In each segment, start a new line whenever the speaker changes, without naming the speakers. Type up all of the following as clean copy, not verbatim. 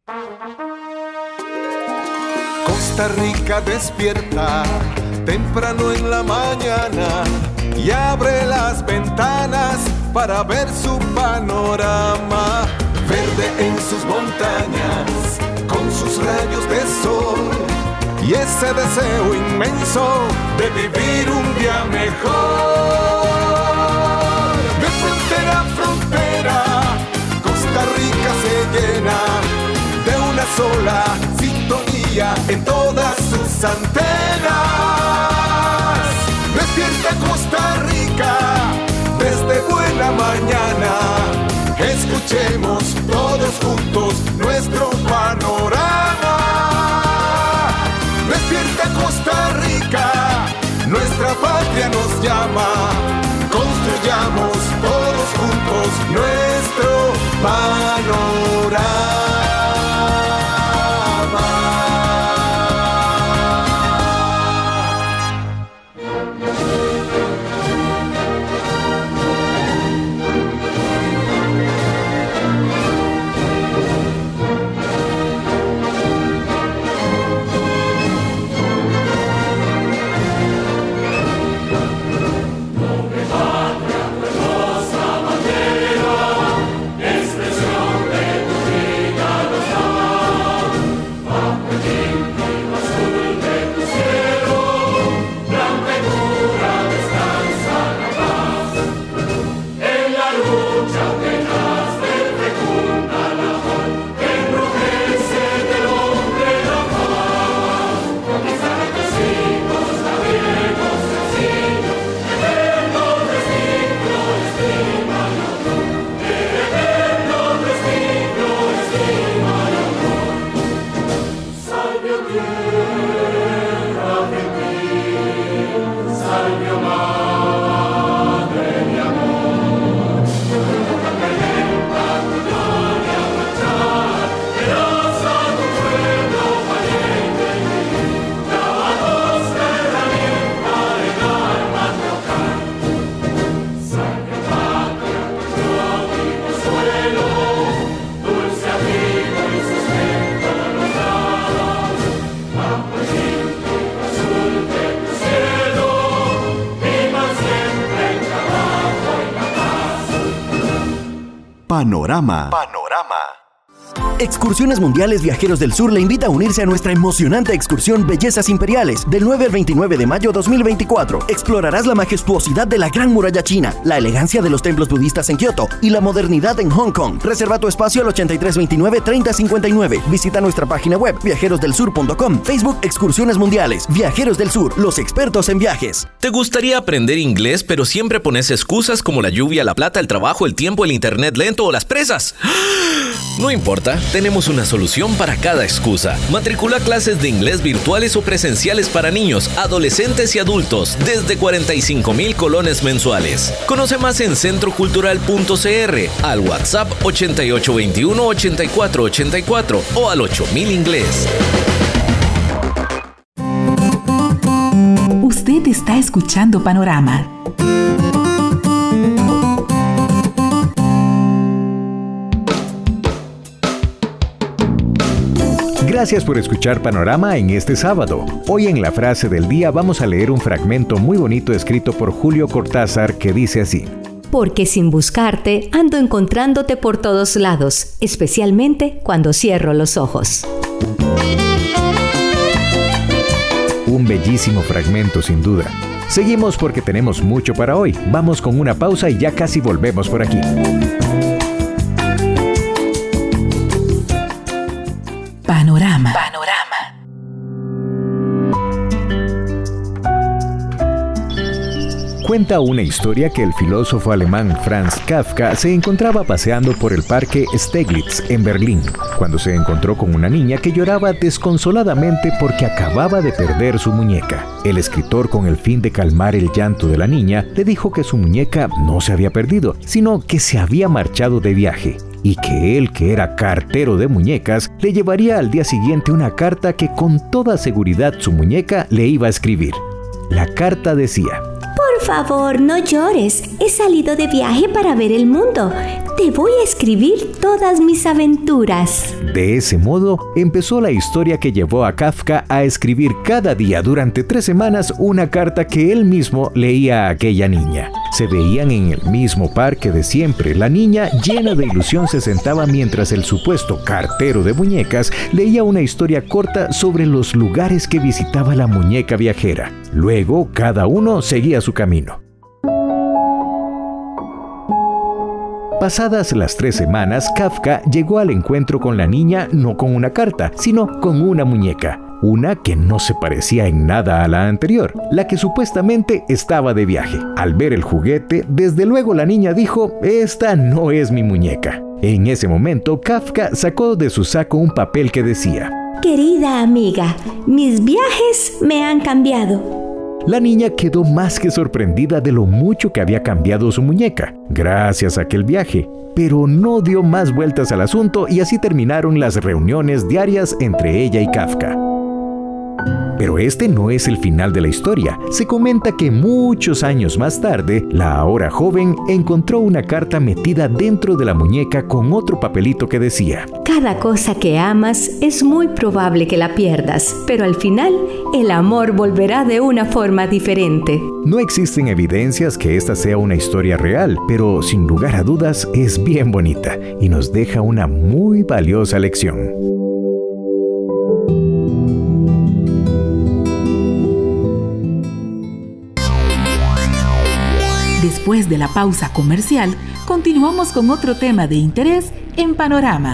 Costa Rica despierta temprano en la mañana y abre las ventanas para ver su panorama. Verde en sus montañas, con sus rayos de sol y ese deseo inmenso de vivir un día mejor. De frontera a frontera, Costa Rica se llena de una sola sintonía en todas sus antenas. Despierta Costa Rica desde buena mañana. Escuchemos todos juntos nuestro panorama. Despierta Costa Rica, nuestra patria nos llama. Construyamos todos juntos nuestro panorama.
Panorama. Excursiones Mundiales Viajeros del Sur le invita a unirse a nuestra emocionante excursión Bellezas Imperiales del 9 al 29 de mayo 2024. Explorarás la majestuosidad de la Gran Muralla China, la elegancia de los templos budistas en Kioto y la modernidad en Hong Kong. Reserva tu espacio al 8329-3059. Visita nuestra página web viajerosdelsur.com. Facebook Excursiones Mundiales Viajeros del Sur, los expertos en viajes.
¿Te gustaría aprender inglés pero siempre pones excusas como la lluvia, la plata, el trabajo, el tiempo, el internet lento o las presas? No importa, tenemos una solución para cada excusa. Matricula clases de inglés virtuales o presenciales para niños, adolescentes y adultos desde 45,000 colones mensuales. Conoce más en centrocultural.cr, al WhatsApp 8821-8484 o al 8000 inglés.
Usted está escuchando Panorama.
Gracias por escuchar Panorama en este sábado. Hoy en la frase del día vamos a leer un fragmento muy bonito escrito por Julio Cortázar que dice así:
Porque sin buscarte ando encontrándote por todos lados, especialmente cuando cierro los ojos.
Un bellísimo fragmento sin duda. Seguimos porque tenemos mucho para hoy. Vamos con una pausa y ya casi volvemos por aquí.
Panorama.
Cuenta una historia que el filósofo alemán Franz Kafka se encontraba paseando por el parque Steglitz en Berlín, cuando se encontró con una niña que lloraba desconsoladamente porque acababa de perder su muñeca. El escritor, con el fin de calmar el llanto de la niña, le dijo que su muñeca no se había perdido, sino que se había marchado de viaje, y que él, que era cartero de muñecas, le llevaría al día siguiente una carta que con toda seguridad su muñeca le iba a escribir. La carta decía:
Por favor, no llores. He salido de viaje para ver el mundo.
Te voy a escribir todas mis aventuras.
De ese modo, empezó la historia que llevó a Kafka a escribir cada día durante 3 semanas una carta que él mismo leía a aquella niña. Se veían en el mismo parque de siempre. La niña, llena de ilusión, se sentaba mientras el supuesto cartero de muñecas leía una historia corta sobre los lugares que visitaba la muñeca viajera. Luego, cada uno seguía su camino. Pasadas las 3 semanas, Kafka llegó al encuentro con la niña no con una carta, sino con una muñeca. Una que no se parecía en nada a la anterior, la que supuestamente estaba de viaje. Al ver el juguete, desde luego la niña dijo: «Esta no es mi muñeca». En ese momento, Kafka sacó de su saco un papel que decía:
Querida amiga, mis viajes me han cambiado.
La niña quedó más que sorprendida de lo mucho que había cambiado su muñeca, gracias a aquel viaje, pero no dio más vueltas al asunto y así terminaron las reuniones diarias entre ella y Kafka. Pero este no es el final de la historia. Se comenta que muchos años más tarde, la ahora joven encontró una carta metida dentro de la muñeca con otro papelito que decía:
Cada cosa que amas es muy probable que la pierdas, pero al final el amor volverá de una forma diferente.
No existen evidencias que esta sea una historia real, pero sin lugar a dudas es bien bonita y nos deja una muy valiosa lección.
Después de la pausa comercial, continuamos con otro tema de interés en Panorama.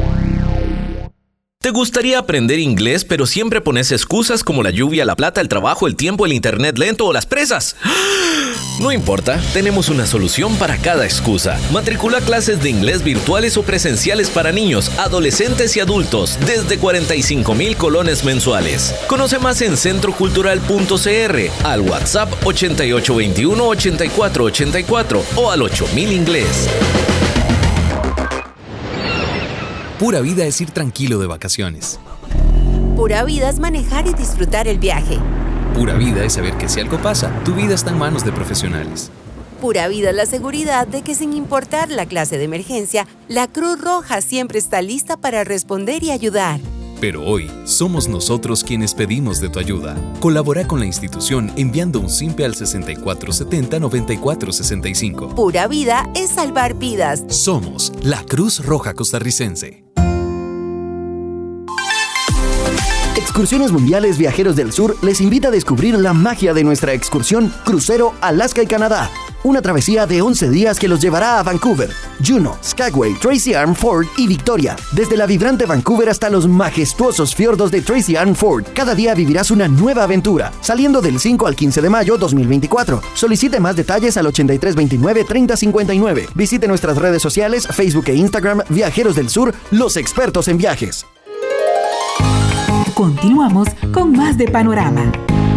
¿Te gustaría aprender inglés, pero siempre pones excusas como la lluvia, la plata, el trabajo, el tiempo, el internet lento o las presas? No importa, tenemos una solución para cada excusa. Matricula clases de inglés virtuales o presenciales para niños, adolescentes y adultos desde 45,000 colones mensuales. Conoce más en centrocultural.cr, al WhatsApp 8821-8484 o al 8000 inglés.
Pura vida es ir tranquilo de vacaciones.
Pura vida es manejar y disfrutar el viaje.
Pura vida es saber que si algo pasa, tu vida está en manos de profesionales.
Pura vida es la seguridad de que sin importar la clase de emergencia, la Cruz Roja siempre está lista para responder y ayudar.
Pero hoy, somos nosotros quienes pedimos de tu ayuda. Colabora con la institución enviando un simpe al 6470-9465.
Pura vida es salvar vidas.
Somos la Cruz Roja Costarricense.
Excursiones Mundiales Viajeros del Sur les invita a descubrir la magia de nuestra excursión Crucero Alaska y Canadá. Una travesía de 11 días que los llevará a Vancouver, Juneau, Skagway, Tracy Arm Ford y Victoria. Desde la vibrante Vancouver hasta los majestuosos fiordos de Tracy Arm Ford, cada día vivirás una nueva aventura, saliendo del 5 al 15 de mayo 2024. Solicite más detalles al 8329-3059. Visite nuestras redes sociales, Facebook e Instagram, Viajeros del Sur, los expertos en viajes.
Continuamos con más de Panorama.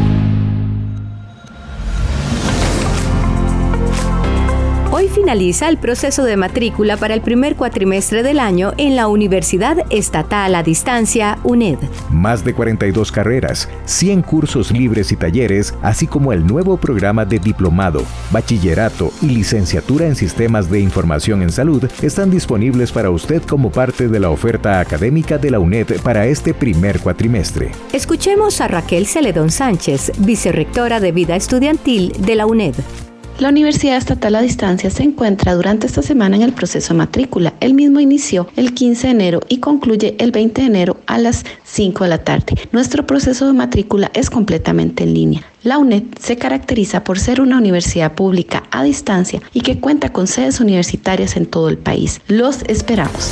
Hoy finaliza el proceso de matrícula para el primer cuatrimestre del año en la Universidad Estatal a Distancia, UNED.
Más de 42 carreras, 100 cursos libres y talleres, así como el nuevo programa de diplomado, bachillerato y licenciatura en Sistemas de Información en Salud están disponibles para usted como parte de la oferta académica de la UNED para este primer cuatrimestre.
Escuchemos a Raquel Celedón Sánchez, vicerrectora de Vida Estudiantil de la UNED.
La Universidad Estatal a Distancia se encuentra durante esta semana en el proceso de matrícula. El mismo inició el 15 de enero y concluye el 20 de enero a las 5 de la tarde. Nuestro proceso de matrícula es completamente en línea. La UNED se caracteriza por ser una universidad pública a distancia y que cuenta con sedes universitarias en todo el país. Los esperamos.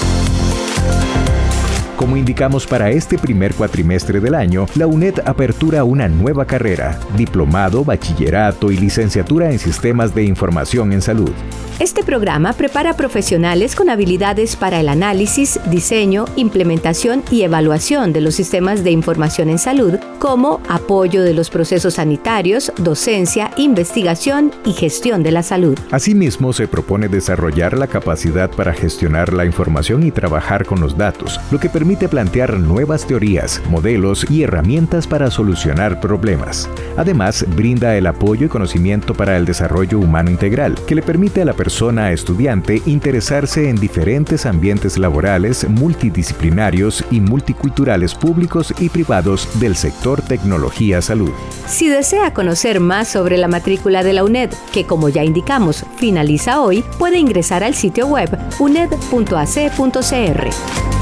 Como indicamos para este primer cuatrimestre del año, la UNED apertura una nueva carrera, diplomado, bachillerato y licenciatura en Sistemas de Información en Salud.
Este programa prepara profesionales con habilidades para el análisis, diseño, implementación y evaluación de los sistemas de información en salud, como apoyo de los procesos sanitarios, docencia, investigación y gestión de la salud.
Asimismo, se propone desarrollar la capacidad para gestionar la información y trabajar con los datos, lo que permite plantear nuevas teorías, modelos y herramientas para solucionar problemas. Además, brinda el apoyo y conocimiento para el desarrollo humano integral, que le permite a la persona estudiante interesarse en diferentes ambientes laborales, multidisciplinarios y multiculturales públicos y privados del sector tecnología-salud.
Si desea conocer más sobre la matrícula de la UNED, que como ya indicamos, finaliza hoy, puede ingresar al sitio web uned.ac.cr.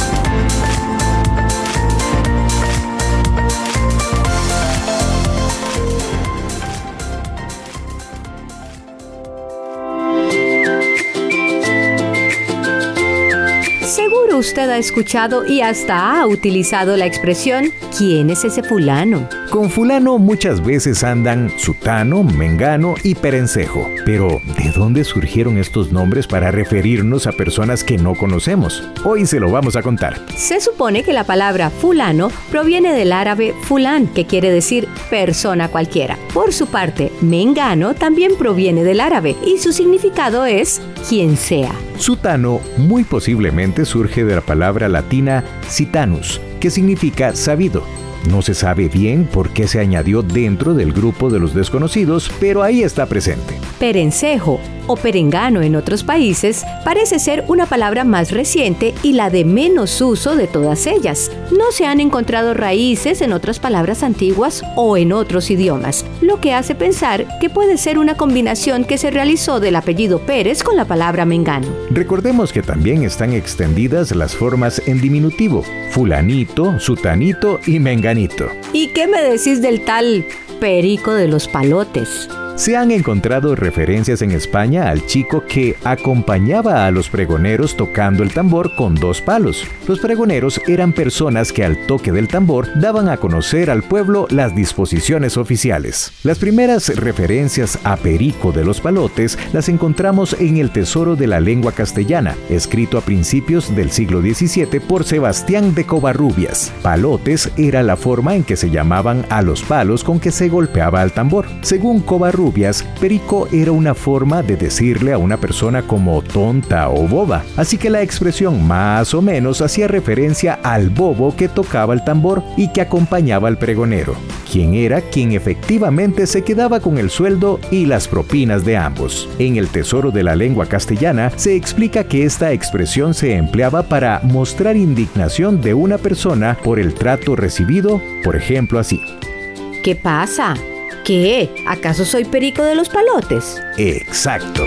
Seguro usted ha escuchado y hasta ha utilizado la expresión ¿quién es ese fulano?
Con fulano muchas veces andan sutano, mengano y perencejo. Pero, ¿de dónde surgieron estos nombres para referirnos a personas que no conocemos? Hoy se lo vamos a contar.
Se supone que la palabra fulano proviene del árabe fulán, que quiere decir persona cualquiera. Por su parte, mengano también proviene del árabe y su significado es quien sea.
Sutano muy posiblemente surge de la palabra latina citanus, que significa sabido. No se sabe bien por qué se añadió dentro del grupo de los desconocidos, pero ahí está presente.
Perencejo o perengano en otros países parece ser una palabra más reciente y la de menos uso de todas ellas. No se han encontrado raíces en otras palabras antiguas o en otros idiomas, lo que hace pensar que puede ser una combinación que se realizó del apellido Pérez con la palabra mengano.
Recordemos que también están extendidas las formas en diminutivo: fulanito, sutanito y menganito.
¿Y qué me decís del tal Perico de los Palotes?
Se han encontrado referencias en España al chico que acompañaba a los pregoneros tocando el tambor con 2 palos. Los pregoneros eran personas que al toque del tambor daban a conocer al pueblo las disposiciones oficiales. Las primeras referencias a Perico de los Palotes las encontramos en el Tesoro de la Lengua Castellana, escrito a principios del siglo XVII por Sebastián de Covarrubias. Palotes era la forma en que se llamaban a los palos con que se golpeaba al tambor. Según Covarrubias, perico era una forma de decirle a una persona como tonta o boba, así que la expresión más o menos hacía referencia al bobo que tocaba el tambor y que acompañaba al pregonero, quien era quien efectivamente se quedaba con el sueldo y las propinas de ambos. En el Tesoro de la Lengua Castellana se explica que esta expresión se empleaba para mostrar indignación de una persona por el trato recibido, por ejemplo así:
¿qué pasa? ¿Qué? ¿Acaso soy Perico de los Palotes?
Exacto.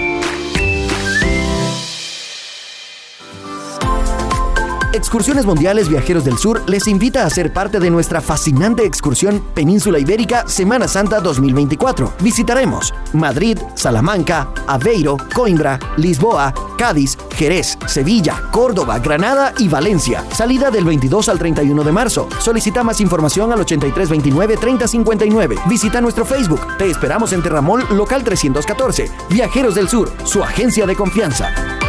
Excursiones Mundiales Viajeros del Sur les invita a ser parte de nuestra fascinante excursión Península Ibérica Semana Santa 2024. Visitaremos Madrid, Salamanca, Aveiro, Coimbra, Lisboa, Cádiz, Jerez, Sevilla, Córdoba, Granada y Valencia. Salida del 22 al 31 de marzo. Solicita más información al 8329-3059. Visita nuestro Facebook. Te esperamos en Terramol, local 314. Viajeros del Sur, su agencia de confianza.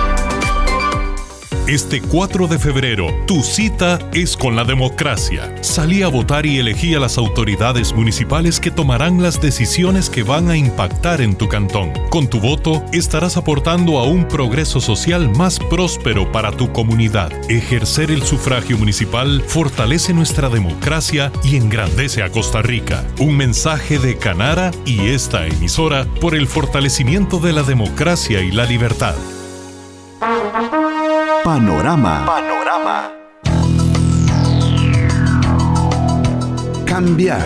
Este 4 de febrero, tu cita es con la democracia. Salí a votar y elegí a las autoridades municipales que tomarán las decisiones que van a impactar en tu cantón. Con tu voto, estarás aportando a un progreso social más próspero para tu comunidad. Ejercer el sufragio municipal fortalece nuestra democracia y engrandece a Costa Rica. Un mensaje de Canara y esta emisora por el fortalecimiento de la democracia y la libertad.
Panorama. Cambiar.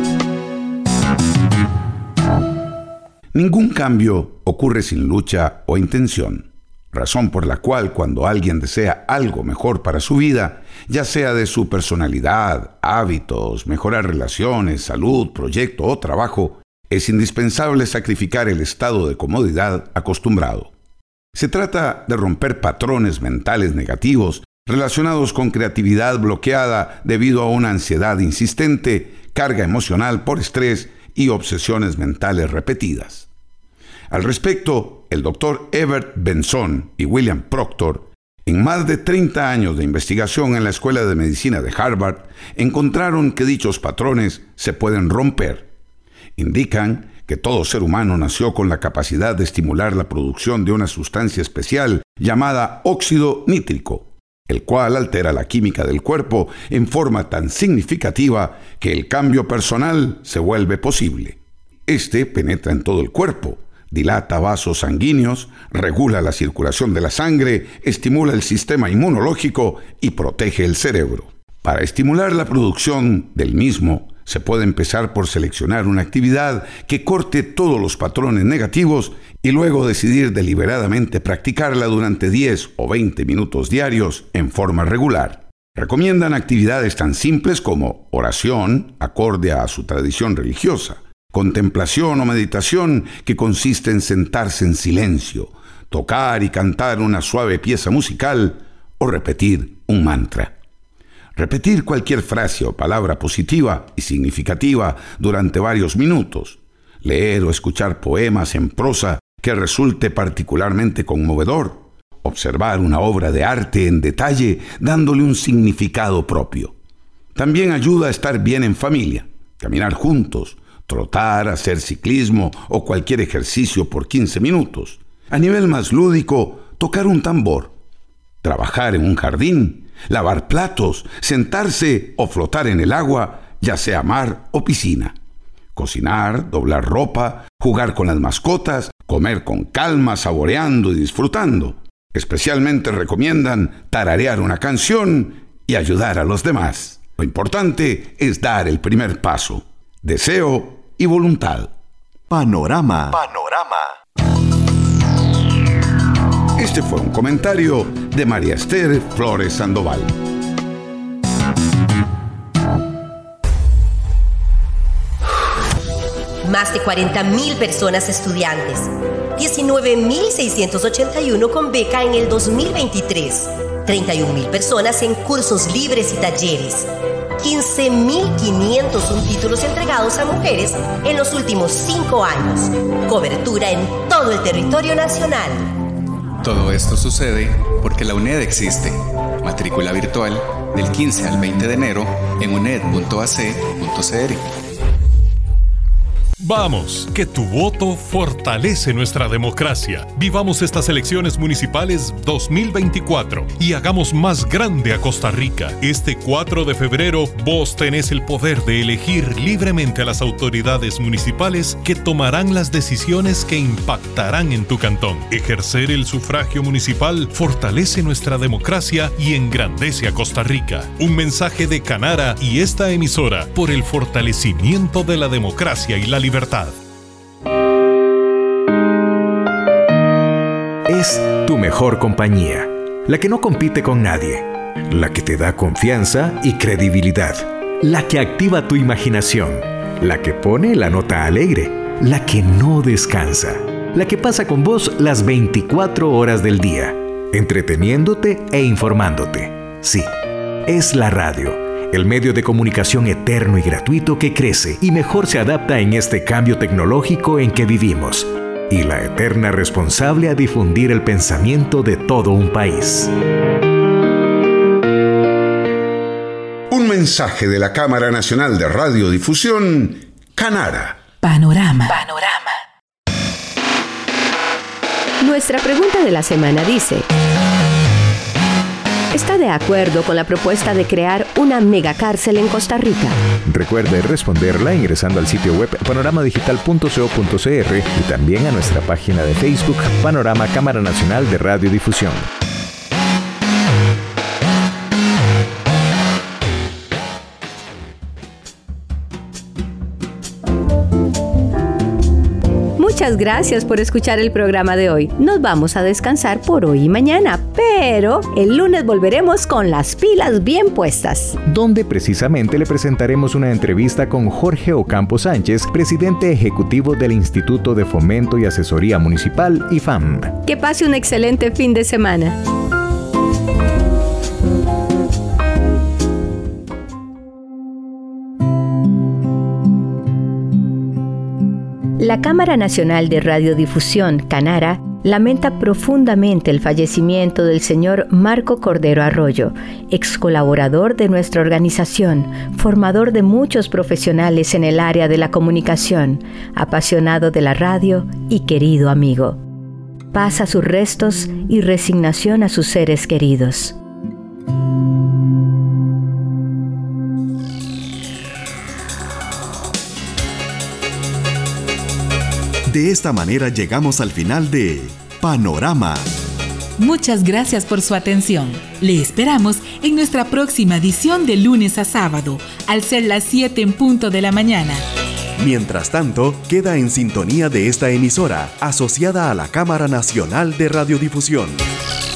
Ningún cambio ocurre sin lucha o intención, razón por la cual cuando alguien desea algo mejor para su vida, ya sea de su personalidad, hábitos, mejorar relaciones, salud, proyecto o trabajo, es indispensable sacrificar el estado de comodidad acostumbrado. Se trata de romper patrones mentales negativos relacionados con creatividad bloqueada debido a una ansiedad insistente, carga emocional por estrés y obsesiones mentales repetidas. Al respecto, el Dr. Evert Benson y William Proctor En más de 30 años de investigación en la Escuela de Medicina de Harvard, encontraron que dichos patrones se pueden romper. Indican que todo ser humano nació con la capacidad de estimular la producción de una sustancia especial llamada óxido nítrico, el cual altera la química del cuerpo en forma tan significativa que el cambio personal se vuelve posible. Este penetra en todo el cuerpo, dilata vasos sanguíneos, regula la circulación de la sangre, estimula el sistema inmunológico y protege el cerebro. Para estimular la producción del mismo, se puede empezar por seleccionar una actividad que corte todos los patrones negativos y luego decidir deliberadamente practicarla durante 10 o 20 minutos diarios en forma regular. Recomiendan actividades tan simples como oración, acorde a su tradición religiosa, contemplación o meditación, que consiste en sentarse en silencio, tocar y cantar una suave pieza musical o repetir un mantra. Repetir cualquier frase o palabra positiva y significativa durante varios minutos. Leer o escuchar poemas en prosa que resulte particularmente conmovedor. Observar una obra de arte en detalle dándole un significado propio. También ayuda a estar bien en familia, caminar juntos, trotar, hacer ciclismo o cualquier ejercicio por 15 minutos. A nivel más lúdico, tocar un tambor, trabajar en un jardín, lavar platos, sentarse o flotar en el agua, ya sea mar o piscina. Cocinar, doblar ropa, jugar con las mascotas, comer con calma, saboreando y disfrutando. Especialmente recomiendan tararear una canción y ayudar a los demás. Lo importante es dar el primer paso. Deseo y voluntad.
Panorama.
Este fue un comentario de María Esther Flores Sandoval.
Más de 40.000 personas estudiantes, 19.681 con beca en el 2023, 31.000 personas en cursos libres y talleres, 15.501 títulos entregados a mujeres en los últimos 5 años, cobertura en todo el territorio nacional.
Todo esto sucede porque la UNED existe. Matrícula virtual del 15 al 20 de enero en uned.ac.cr.
Vamos, que tu voto fortalece nuestra democracia. Vivamos estas elecciones municipales 2024 y hagamos más grande a Costa Rica. Este 4 de febrero, vos tenés el poder de elegir libremente a las autoridades municipales que tomarán las decisiones que impactarán en tu cantón. Ejercer el sufragio municipal fortalece nuestra democracia y engrandece a Costa Rica. Un mensaje de Canara y esta emisora por el fortalecimiento de la democracia y la libertad.
Es tu mejor compañía, la que no compite con nadie, la que te da confianza y credibilidad, la que activa tu imaginación, la que pone la nota alegre, la que no descansa, la que pasa con vos las 24 horas del día, entreteniéndote e informándote. Sí, es la radio. El medio de comunicación eterno y gratuito que crece y mejor se adapta en este cambio tecnológico en que vivimos. Y la eterna responsable a difundir el pensamiento de todo un país.
Un mensaje de la Cámara Nacional de Radiodifusión, Canara.
Panorama.
Nuestra pregunta de la semana dice: ¿está de acuerdo con la propuesta de crear una megacárcel en Costa Rica?
Recuerde responderla ingresando al sitio web panoramadigital.co.cr y también a nuestra página de Facebook Panorama Cámara Nacional de Radiodifusión.
Muchas gracias por escuchar el programa de hoy. Nos vamos a descansar por hoy y mañana, pero el lunes volveremos con las pilas bien puestas.
Donde precisamente le presentaremos una entrevista con Jorge Ocampo Sánchez, presidente ejecutivo del Instituto de Fomento y Asesoría Municipal, IFAM.
Que pase un excelente fin de semana. La Cámara Nacional de Radiodifusión, Canara, lamenta profundamente el fallecimiento del señor Marco Cordero Arroyo, ex colaborador de nuestra organización, formador de muchos profesionales en el área de la comunicación, apasionado de la radio y querido amigo. Paz a sus restos y resignación a sus seres queridos.
De esta manera llegamos al final de Panorama.
Muchas gracias por su atención. Le esperamos en nuestra próxima edición de lunes a sábado, al ser las 7 en punto de la mañana.
Mientras tanto, queda en sintonía de esta emisora, asociada a la Cámara Nacional de Radiodifusión.